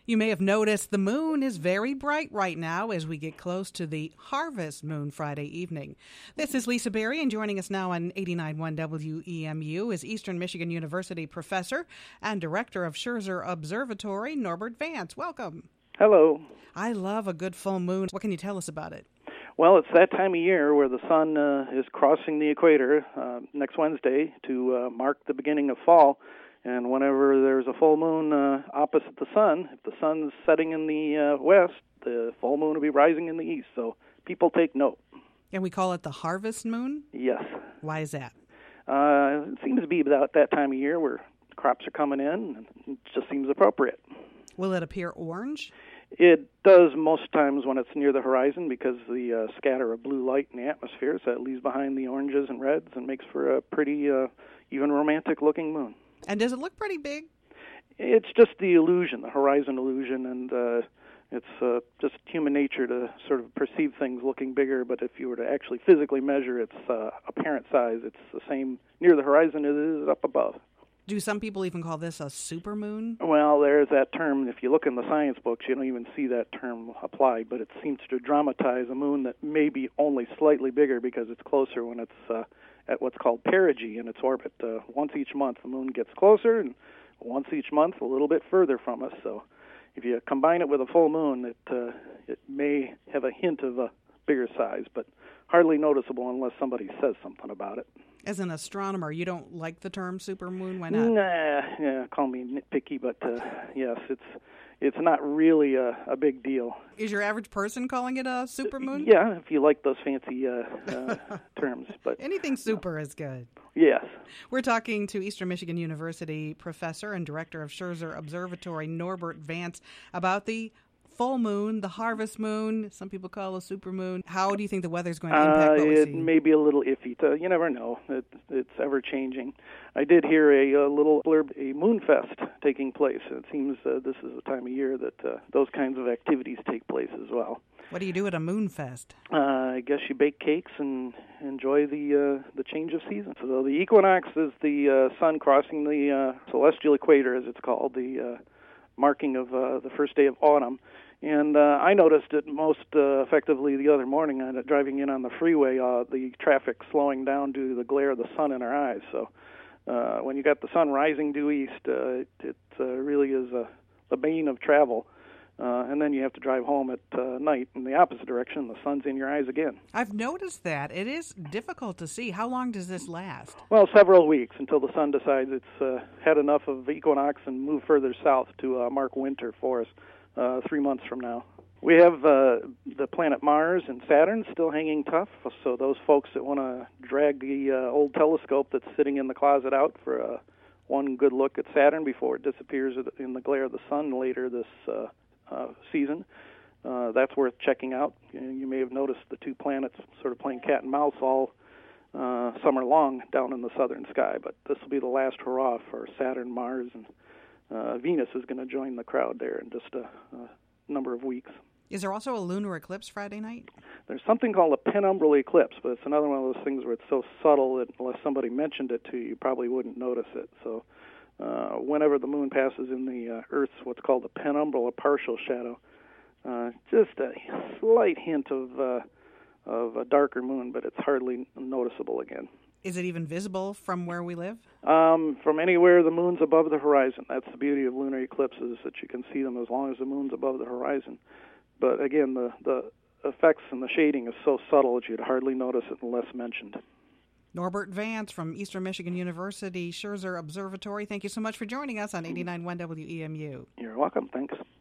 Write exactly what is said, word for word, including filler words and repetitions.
You may have noticed the moon is very bright right now as we get close to the harvest moon Friday evening. This is Lisa Berry, and joining us now on eighty-nine point one W E M U is Eastern Michigan University professor and director of Scherzer Observatory, Norbert Vance. Welcome. Hello. I love a good full moon. What can you tell us about it? Well, it's that time of year where the sun uh, is crossing the equator uh, next Wednesday to uh, mark the beginning of fall. And whenever there's a full moon uh, opposite the sun, if the sun's setting in the uh, west, the full moon will be rising in the east. So people take note. And we call it the harvest moon? Yes. Why is that? Uh, it seems to be about that time of year where crops are coming in, and it just seems appropriate. Will it appear orange? It does most times when it's near the horizon because the uh, scatter of blue light in the atmosphere, so it leaves behind the oranges and reds and makes for a pretty, uh, even romantic-looking moon. And does it look pretty big? It's just the illusion, the horizon illusion, and uh, it's uh, just human nature to sort of perceive things looking bigger, but if you were to actually physically measure its uh, apparent size, it's the same near the horizon as it is up above. Do some people even call this a supermoon? Well, there's that term. If you look in the science books, you don't even see that term applied, but it seems to dramatize a moon that may be only slightly bigger because it's closer when it's uh, at what's called perigee in its orbit. Uh, once each month, the moon gets closer, and once each month, a little bit further from us. So if you combine it with a full moon, it uh, it may have a hint of a bigger size, but hardly noticeable unless somebody says something about it. As an astronomer, you don't like the term supermoon? Why not? Nah, yeah, call me nitpicky, but uh, yes, it's it's not really a, a big deal. Is your average person calling it a supermoon? Yeah, if you like those fancy uh, uh, terms. But anything super is good. Yes. We're talking to Eastern Michigan University professor and director of Scherzer Observatory, Norbert Vance, about the full moon, the harvest moon, some people call it a supermoon. How do you think the weather's going to impact uh, what we it see? It may be a little iffy. To, you never know. It, it's ever-changing. I did hear a, a little blurb, a moon fest taking place. It seems uh, this is the time of year that uh, those kinds of activities take place as well. What do you do at a moon fest? Uh, I guess you bake cakes and enjoy the uh, the change of season. So the equinox is the uh, sun crossing the uh, celestial equator, as it's called, the uh, marking of uh, the first day of autumn. And uh, I noticed it most uh, effectively the other morning uh, driving in on the freeway, uh, the traffic slowing down due to the glare of the sun in our eyes. So uh, when you got the sun rising due east, uh, it, it uh, really is a, the bane of travel. Uh, and then you have to drive home at uh, night in the opposite direction. The sun's in your eyes again. I've noticed that. It is difficult to see. How long does this last? Well, several weeks until the sun decides it's uh, had enough of equinox and move further south to uh, mark winter for us. Uh, three months from now. We have uh, the planet Mars and Saturn still hanging tough, so those folks that want to drag the uh, old telescope that's sitting in the closet out for uh, one good look at Saturn before it disappears in the glare of the sun later this uh, uh, season, uh, that's worth checking out. You, know, you may have noticed the two planets sort of playing cat and mouse all uh, summer long down in the southern sky, but this will be the last hurrah for Saturn, Mars, and Uh, Venus is going to join the crowd there in just a, a number of weeks. Is there also a lunar eclipse Friday night? There's something called a penumbral eclipse, but it's another one of those things where it's so subtle that unless somebody mentioned it to you, you probably wouldn't notice it. So uh, whenever the moon passes in the uh, Earth's what's called a penumbral, a partial shadow, uh, just a slight hint of, uh, of a darker moon, but it's hardly noticeable again. Is it even visible from where we live? Um, from anywhere the moon's above the horizon. That's the beauty of lunar eclipses, that you can see them as long as the moon's above the horizon. But again, the, the effects and the shading is so subtle that you'd hardly notice it unless mentioned. Norbert Vance from Eastern Michigan University Scherzer Observatory, thank you so much for joining us on eighty-nine point one W E M U. You're welcome. Thanks.